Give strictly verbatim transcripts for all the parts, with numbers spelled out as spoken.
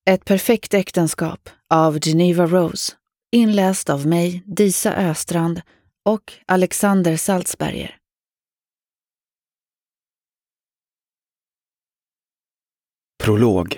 Ett perfekt äktenskap av Geneva Rose, inläst av mig, Disa Östrand och Alexander Salzberger. Prolog.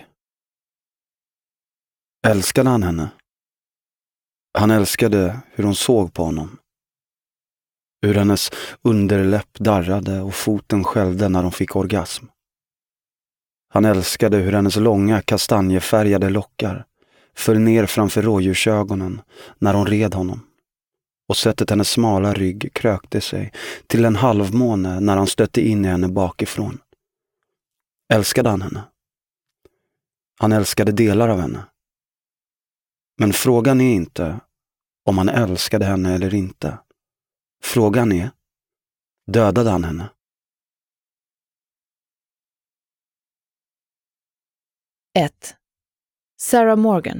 Älskade han henne? Han älskade hur hon såg på honom. Hur hennes underläpp darrade och foten skällde när de fick orgasm. Han älskade hur hennes långa kastanjefärgade lockar föll ner framför rådjursögonen när hon red honom. Och sättet hennes smala rygg krökte sig till en halvmåne när han stötte in i henne bakifrån. Älskade han henne? Han älskade delar av henne. Men frågan är inte om han älskade henne eller inte. Frågan är, dödade han henne? ett. Sarah Morgan.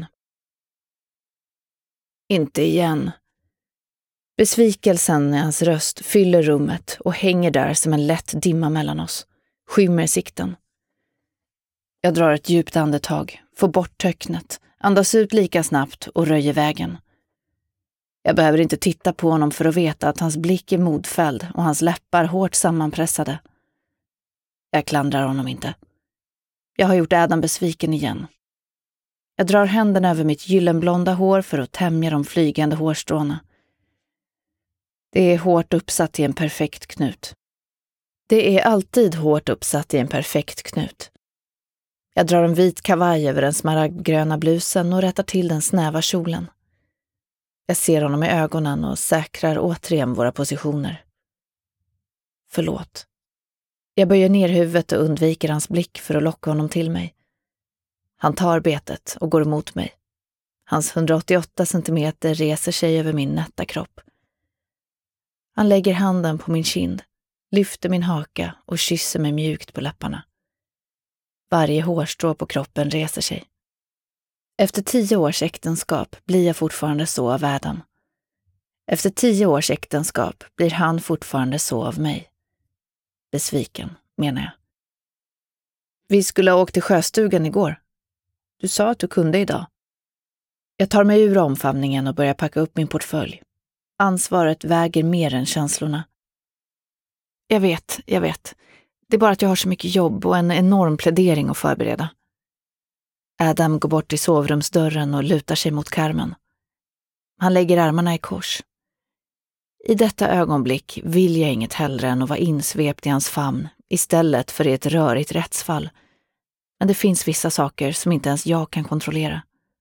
Inte igen. Besvikelsen i hans röst fyller rummet och hänger där som en lätt dimma mellan oss. Skymmer sikten. Jag drar ett djupt andetag, får bort töcknet, andas ut lika snabbt och röjer vägen. Jag behöver inte titta på honom för att veta att hans blick är modfälld och hans läppar hårt sammanpressade. Jag klandrar honom inte. Jag har gjort Adam besviken igen. Jag drar händerna över mitt gyllenblonda hår för att tämja de flygande hårstråna. Det är hårt uppsatt i en perfekt knut. Det är alltid hårt uppsatt i en perfekt knut. Jag drar en vit kavaj över den smaragdgröna blusen och rättar till den snäva kjolen. Jag ser honom i ögonen och säkrar återigen våra positioner. Förlåt. Jag böjer ner huvudet och undviker hans blick för att locka honom till mig. Han tar betet och går emot mig. Hans hundraåttioåtta centimeter reser sig över min nätta kropp. Han lägger handen på min kind, lyfter min haka och kysser mig mjukt på läpparna. Varje hårstrå på kroppen reser sig. Efter tio års äktenskap blir jag fortfarande så av Adam. Efter tio års äktenskap blir han fortfarande så av mig. Besviken, menar jag. Vi skulle ha åkt till sjöstugan igår. Du sa att du kunde idag. Jag tar mig ur omfamningen och börjar packa upp min portfölj. Ansvaret väger mer än känslorna. Jag vet, jag vet. Det är bara att jag har så mycket jobb och en enorm plädering att förbereda. Adam går bort till sovrumsdörren och lutar sig mot karmen. Han lägger armarna i kors. I detta ögonblick vill jag inget hellre än att vara insvept i hans famn istället för i ett rörigt rättsfall. Men det finns vissa saker som inte ens jag kan kontrollera.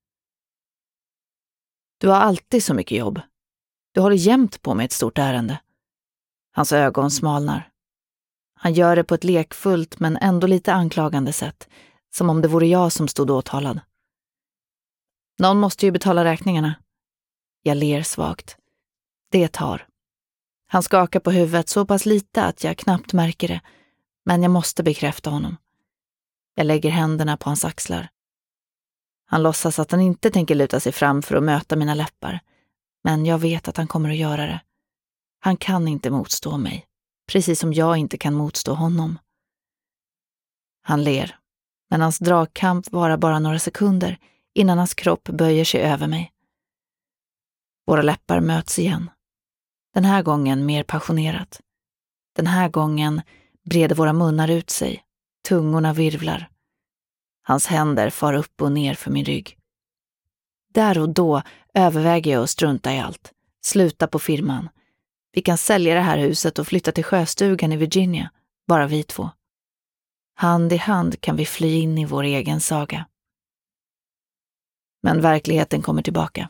Du har alltid så mycket jobb. Du håller jämt på med ett stort ärende. Hans ögon smalnar. Han gör det på ett lekfullt men ändå lite anklagande sätt, som om det vore jag som stod åtalad. Någon måste ju betala räkningarna. Jag ler svagt. Det tar. Han skakar på huvudet så pass lite att jag knappt märker det, men jag måste bekräfta honom. Jag lägger händerna på hans axlar. Han låtsas att han inte tänker luta sig fram för att möta mina läppar, men jag vet att han kommer att göra det. Han kan inte motstå mig, precis som jag inte kan motstå honom. Han ler, men hans dragkamp varar bara några sekunder innan hans kropp böjer sig över mig. Våra läppar möts igen. Den här gången mer passionerat. Den här gången breder våra munnar ut sig. Tungorna virvlar. Hans händer far upp och ner för min rygg. Där och då överväger jag att strunta i allt. Sluta på firman. Vi kan sälja det här huset och flytta till sjöstugan i Virginia. Bara vi två. Hand i hand kan vi fly in i vår egen saga. Men verkligheten kommer tillbaka.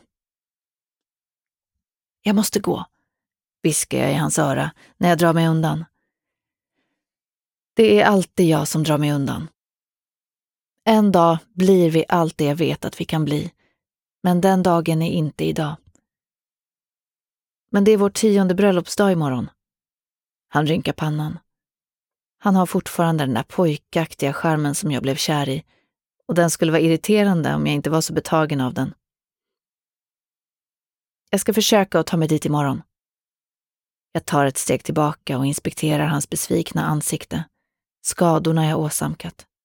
Jag måste gå, viskar jag i hans öra när jag drar mig undan. Det är alltid jag som drar mig undan. En dag blir vi allt det jag vet att vi kan bli, men den dagen är inte idag. Men det är vår tionde bröllopsdag imorgon. Han rynkar pannan. Han har fortfarande den där pojkaktiga charmen som jag blev kär i, och den skulle vara irriterande om jag inte var så betagen av den. Jag ska försöka att ta mig dit imorgon. Jag tar ett steg tillbaka och inspekterar hans besvikna ansikte, skadorna jag åsamkat.